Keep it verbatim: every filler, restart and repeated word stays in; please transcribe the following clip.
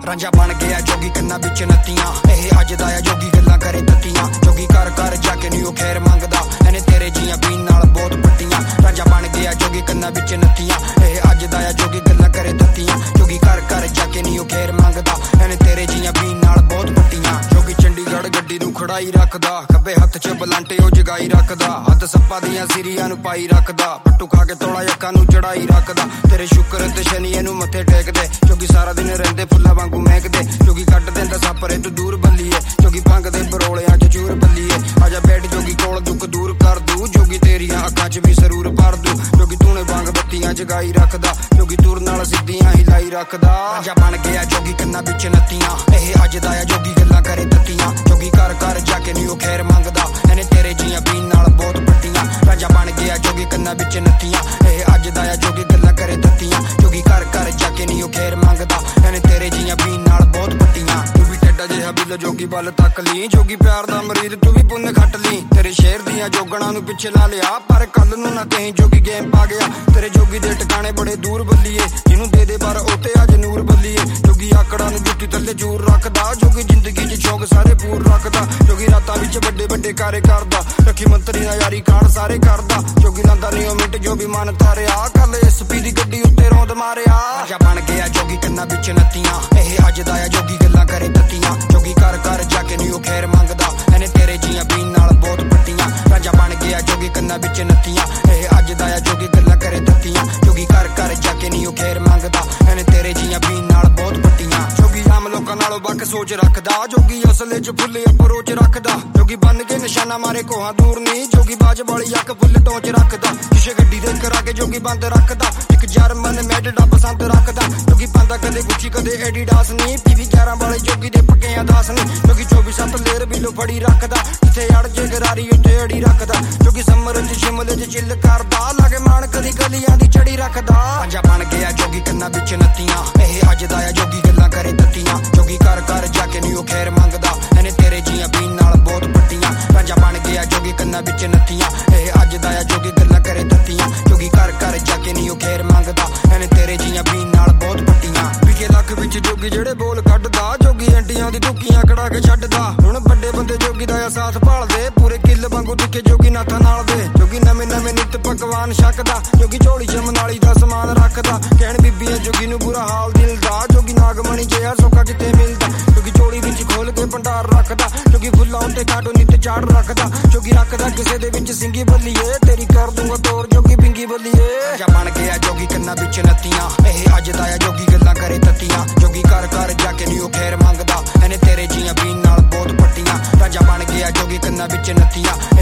ਰਾਂਝਾ ਬਣ ਗਿਆ ਜੋਗੀ ਕੰਨਾਂ ਵਿੱਚ ਨੱਤੀਆਂ। ਇਹ ਅੱਜ ਦਾ ਆ ਜੋਗੀ ਗੱਲਾਂ ਕਰੇ ਤੱਤੀਆਂ। ਜੋਗੀ ਘਰ ਘਰ ਜਾ ਕੇ ਨੀ ਉਹ ਖੈਰ ਮੰਗਦਾ, ਇਹਨੇ ਤੇਰੇ ਜੀਆਂ ਪੀਣ ਨਾਲ ਬਹੁਤ ਪੱਟੀਆਂ। ਰਾਂਝਾ ਬਣ ਗਿਆ ਜੋਗੀ ਕੰਨਾਂ ਵਿੱਚ ਨੱਤੀਆਂ। ਇਹ ਅੱਜ ਦਾ ਆ ਜੋਗੀ ਗੱਲਾਂ ਕਰੇ ਤੱਤੀਆਂ। ਜੋਗੀ ਘਰ ਘਰ ਜਾ ਕੇ ਨੀ ਉਹ ਖੈਰ ਮੰਗਦਾ, ਇਹਨੇ ਤੇਰੇ ਜੀਆਂ ਪੀਣ ਨਾਲ ਬਹੁਤ ਪੱਟੀਆਂ। ਜੋਗੀ ਚੰਡੀਗੜ੍ਹ ਗੱਡੀ ਨੂੰ ਖੜਾਈ ਰੱਖਦਾ, ਖੱਬੇ ਹੱਥ 'ਚ ਬਲਾਂਟੇ ਉਹ ਜਗਾਈ ਰੱਖਦਾ। ਹੱਥ ਸੱਪਾਂ ਦੀਆਂ ਸਿਰੀਆਂ ਨੂੰ ਪਾਈ ਰੱਖਦਾ, ਪੱਟੂ ਖਾ ਕੇ ਤੋਲਾ ਅੱਖਾਂ ਨੂੰ ਚੜਾਈ ਰੱਖਦਾ। ਤੇਰੇ ਸ਼ੁਕਰ ਤੇ ਸ਼ਨੀ ਇਹਨੂੰ ਮੱਥੇ ਟੇਕਦੇ, ਜੋਗੀ ਸਾਰਾ ਦਿਨ ਰਹਿੰਦੇ ਫੁੱਲਾਂ ਵਾਂਗੂ ਮਹਿਕਦੇ। ਜੋਗੀ ਕੱਢ ਦਿੰਦਾ ਸੱਪਰੇ ਤੂੰ ਦੂਰ ਬੱਲੀਏ, ਜੋਗੀ ਭੰਗ ਦੇ ਬਰੋਲਿਆਂ 'ਚ ਚੂਰ ਬੱਲੀਏ। ਆਜਾ ਬੈਠ ਜੋਗੀ ਕੋਲ ਦੁੱਖ ਦੂਰ ਕਰ ਦੂ, ਜੋਗੀ ਤੇਰੀਆਂ ਅੱਖਾਂ 'ਚ ਵੀ ਸਰੂਰ ਭਰ ਦੂ। ਜੋਗੀ ਤੂਨੇ ਵਾਂਗ ਬੱਤੀਆਂ ਜਗਾਈ ਰੱਖਦਾ, ਜੋਗੀ ਤੁਰ ਨਾਲ ਸਿੱਧੀਆਂ ਹੀ ਲਾਈ ਰੱਖਦਾ। ਰਾਂਝਾ ਬਣ ਗਿਆ ਜੋਗੀ ਕੰਨਾਂ ਵਿੱਚ ਨੱਤੀਆਂ। ਇਹ ਅੱਜ ਦਾ ਆ ਜੋਗੀ ਗੱਲਾਂ ਕਰੇ ਤੱਤੀਆਂ। ਜੋਗੀ ਘਰ ਘਰ ਜਾ ਕੇ ਨੀ ਉਹ ਖੈਰ ਮੰਗਦਾ, ਇਹਨੇ ਤੇਰੇ ਜੀਆਂ ਪੀਣ ਨਾਲ ਬਹੁਤ ਪੱਟੀਆਂ। ਰਾਂਝਾ ਬਣ ਗਿਆ ਜੋਗੀ ਕੰਨਾਂ ਵਿੱਚ ਨੱਤੀਆਂ। ਇਹ ਅੱਜ ਦਾ ਆ ਜੋਗੀ ਗੱਲਾਂ ਕਰੇ ਤੱਤੀਆਂ। ਜੋਗੀ ਘਰ ਘਰ ਜਾ ਕੇ ਨੀ ਉਹ ਖੈਰ ਮੰਗਦਾ, ਇਹਨੇ ਤੇਰੇ ਜੀਆਂ ਪੀਣ ਨਾਲ ਬਹੁਤ ਪੱਟੀਆਂ। ਤੂੰ ਵੀ ਟੇਡਾ ਜਿਹਾ ਬਿੱਲ ਜੋਗੀ ਵੱਲ ਤੱਕ ਲਈ, ਜੋਗੀ ਪਿਆਰ ਦਾ ਮਰੀਦ ਤੂੰ ਵੀ ਪੁੰਨ ਖੱਟ ਲਈ। ਤੇਰੇ ਸ਼ੇਰ ਦੀਆਂ ਜੋਗਣਾ ਨੂੰ ਪਿੱਛੇ ਲਾ ਲਿਆ, ਪਰ ਕੱਲ ਨੂੰ ਨਾ ਕਹੀਂ ਜੋਗੀ ਗੇਮ ਪਾ ਗਿਆ। ਤੇਰੇ ਜੋਗੀ ਦੇ ਟਿਕਾਣੇ ਬੜੇ ਦੂਰ ਬੱਲੀਏ, ਜਿਹਨੂੰ ਦੇ ਦੇ ਪਰ ਉੱਤੇ ਅੱਜ ਨੂਰ ਬੱਲੀਏ। ਜੋਗੀ ਆਕੜਾਂ ਨੂੰ ਜੁੱਤੀ ਥੱਲੇ ਜੂਰ ਰੱਖਦਾ, ਜੋਗੀ ਜ਼ਿੰਦਗੀ 'ਚ ਸ਼ੌਕ ਸਾਰੇ ਪੂਰ ਰੱਖਦਾ। ਜੋਗੀ ਰਾਤਾਂ ਵਿੱਚ ਵੱਡੇ ਵੱਡੇ ਕਾਰੇ ਕਰਦਾ, ਰੱਖੀ ਮੰਤਰੀ ਨਾਲ ਯਾਰੀ ਕਾਂਡ ਸਾਰੇ ਕਰਦਾ। ਜੋਗੀ ਲਾਂਦਾ ਨੀ ਉਹ ਮਿੰਟ ਜੋ ਵੀ ਮਨ ਤਾਰਿਆ, ਕੱਲ ਐਸ ਪੀ ਦੀ ਗੱਡੀ ਉੱਤੇ ਰੋਂਦ ਮਾਰਿਆ। ਰਾਂਝਾ ਬਣ ਗਿਆ ਜੋਗੀ ਕੰਨਾਂ ਵਿੱਚ ਨੱਤੀਆਂ। ਇਹ ਅੱਜ ਦਾ ਆ ਜੋਗੀ ਗੱਲਾਂ ਕਰੇ ਤੱਤੀਆਂ। ਜੋਗੀ ਘਰ ਘਰ ਜਾ ਕੇ ਨੀ ਉਹ ਖੈਰ ਮੰਗਦਾ, ਇਹਨੇ ਤੇਰੇ ਜੀਆਂ ਪੀਣ ਨਾਲ ਬਹੁਤ ਪੱਟੀਆਂ। ਰਾਂਝਾ ਬਣ ਗਿਆ ਜੋਗੀ ਕੰਨਾਂ ਵਿੱਚ ਨੱਤੀਆਂ। ਇਹ ਅੱਜ ਦਾ ਆ ਜੋਗੀ ਗੱਲਾਂ ਕਰੇ ਤੱਤੀਆਂ। ਜੋਗੀ ਘਰ ਘਰ ਜਾ ਕੇ ਨੀ ਉਹ ਖੈਰ ਮੰਗਦਾ, ਇਹਨੇ ਤੇਰੇ ਜੀਆਂ ਪੀਣ ਨਾਲ ਬਹੁਤ ਪੱਟੀਆਂ। ਜੋਗੀ ਆਮ ਲੋਕਾਂ ਨਾਲੋਂ ਵੱਖ ਸੋਚ ਰੱਖਦਾ, ਜੋਗੀ ਅਸਲੇ 'ਚ ਫੁੱਲੇ ਅਪਰੋਚ ਰੱਖਦਾ। ਜੋਗੀ ਬਣ ਕੇ ਨਿਸ਼ਾਨਾ ਮਾਰੇ ਕੋਹਾਂ ਦੂਰ ਨੀ, ਜੋਗੀ ਬਾਜ ਵਾਲੀ ਅੱਖ ਫੁੱਲ ਟੋਚ ਰੱਖਦਾ। ਕਿਸੇ ਗੱਡੀ ਦੇ ਕਰਾ ਕੇ ਜੋਗੀ ਬੰਦ ਰੱਖਦਾ, ਇੱਕ ਜਰਮਨ ਮੈਡ ਦਾ ਪਸੰਦ ਰੱਖਦਾ। ਜੋਗੀ ਪਾਂਦਾ ਕਦੇ ਗੁੱਚੀ ਕਦੇ ਐਡੀਡਾਸ ਨੀ, ਪੀਵੀ ਗਿਆਰਾਂ ਵਾਲੇ ਜੋਗੀ ਦੇ ਪੱਕਿਆਂ ਦਾਸ ਨੀ। ਜੋਗੀ ਚੌਵੀ ਸੱਤ ਲੇਰ ਬਿੱਲੋ ਫੜੀ ਰੱਖਦਾ, ਜਿੱਥੇ ਅੜ ਜੇ ਗਰਾਰੀ ਉੱਥੇ ਅੜੀ ਰੱਖਦਾ। ਜੋਗੀ ਸਮਰ 'ਚ ਸ਼ਿਮਲੇ 'ਚ ਚਿੱਲ ਕਰਦਾ, ਲਾਗੇ ਮਾਣ ਕਦੀ ਗਲੀਆਂ ਦੀ ਚੜੀ ਰੱਖਦਾ। ਰਾਂਝਾ ਬਣ ਗਿਆ ਜੋਗੀ ਕੰਨਾਂ ਵਿੱਚ ਨੱਤੀਆਂ। ਇਹ ਅੱਜ ਦਾ ਆ ਜੋਗੀ ਗੱਲਾਂ ਕਰੇ ਤੱਤੀਆਂ। ਜੋਗੀ ਘਰ ਘਰ ਜਾ ਕੇ ਨੀ ਉਹ ਖੈਰ ਮੰਗਦਾ, ਇਹਨੇ ਤੇਰੇ ਜੀਆਂ ਪੀਣ ਨਾਲ ਬਹੁਤ ਪੱਟੀਆਂ। ਰਾਂਝਾ ਬਣ ਗਿਆ ਜੋਗੀ ਕੰਨਾਂ ਵਿੱਚ ਨੱਤੀਆਂ। ਇਹ ਅੱਜ ਦਾ ਆ ਜੋਗੀ ਗੱਲਾਂ ਕਰੇ ਤੱਤੀਆਂ। ਜੋਗੀ ਘਰ ਘਰ ਜਾ ਕੇ ਨੀ ਉਹ ਖੈਰ ਮੰਗਦਾ, ਇਹਨੇ ਤੇਰੇ ਜੀਆਂ ਪੀਣ ਨਾਲ ਬਹੁਤ ਪੱਟੀਆਂ। ਵਿਕੇ ਲੱਖ ਵਿੱਚ ਜੋਗੀ ਜਿਹੜੇ ਬੋਲ ਕੱਢਦਾ, ਜੋਗੀ ਐਂਟੀਆਂ ਦੀ ਦੁੱਕੀਆਂ ਕਢਾ ਕੇ ਛੱਡਦਾ। ਹੁਣ ਵੱਡੇ ਬੰਦੇ ਜੋਗੀ ਦਾ ਆ ਸਾਥ ਭਾਲਦੇ, ਪੂਰੇ ਕਿੱਲ ਵਾਂਗੂ ਦਿਖੇ ਜੋਗੀ ਨਾਥਾਂ ਨਾਲ ਦੇ। ਜੋਗੀ ਨਵੇਂ ਨਵੇਂ ਨਿੱਤ ਪਕਵਾਨ ਛਕਦਾ, ਜੋਗੀ ਝੋਲੀ 'ਚ ਮਨਾਲੀ ਦਾ ਸਮਾਨ ਰੱਖਦਾ। ਕਹਿਣ ਬੀਬੀਆਂ ਜੋਗੀ ਨੂੰ ਬੁਰਾ ਹਾਲ ਦਿਲ ਦਾ, ਜੋਗੀ ਨਾਗਮਣੀ ਜਿਹਾ ਸੌਖਾ ਕਿਤੇ ਮਿਲਦਾ। ਜੋਗੀ ਝੋਲੀ ਵਿੱਚ ਖੋਲ ਕੇ ਭੰਡਾਰ ਰੱਖਦਾ, ਜੋਗੀ ਫੁੱਲਾਂ ਉੱਤੇ ਕਾਟੋ ਨਿੱਤ ਚਾੜ ਰੱਖਦਾ। ਜੋਗੀ ਰੱਖਦਾ ਕਿਸੇ ਦੇ ਵਿੱਚ ਸਿੰਗੀ ਬੱਲੀਏ, ਤੇਰੀ ਕਰ ਦੂੰਗਾ ਤੋਰ ਜੋਗੀ ਬਿੰਗੀ ਬੱਲੀਏ। ਰਾਂਝਾ ਬਣ ਗਿਆ ਜੋਗੀ ਕੰਨਾਂ ਵਿੱਚ ਨੱਤੀਆਂ। ਇਹ ਅੱਜ ਦਾ ਆ ਜੋਗੀ ਗੱਲਾਂ ਕਰੇ ਤੱਤੀਆਂ। ਜੋਗੀ ਘਰ ਘਰ ਜਾ ਕੇ ਨੀ ਉਹ ਖੈਰ ਮੰਗਦਾ, ਇਹਨੇ ਤੇਰੇ ਜੀਆਂ ਪੀਣ ਨਾਲ ਬਹੁਤ ਪੱਟੀਆਂ। ਰਾਂਝਾ ਬਣ ਗਿਆ ਜੋਗੀ ਕੰਨਾਂ ਵਿੱਚ ਨੱਤੀਆਂ।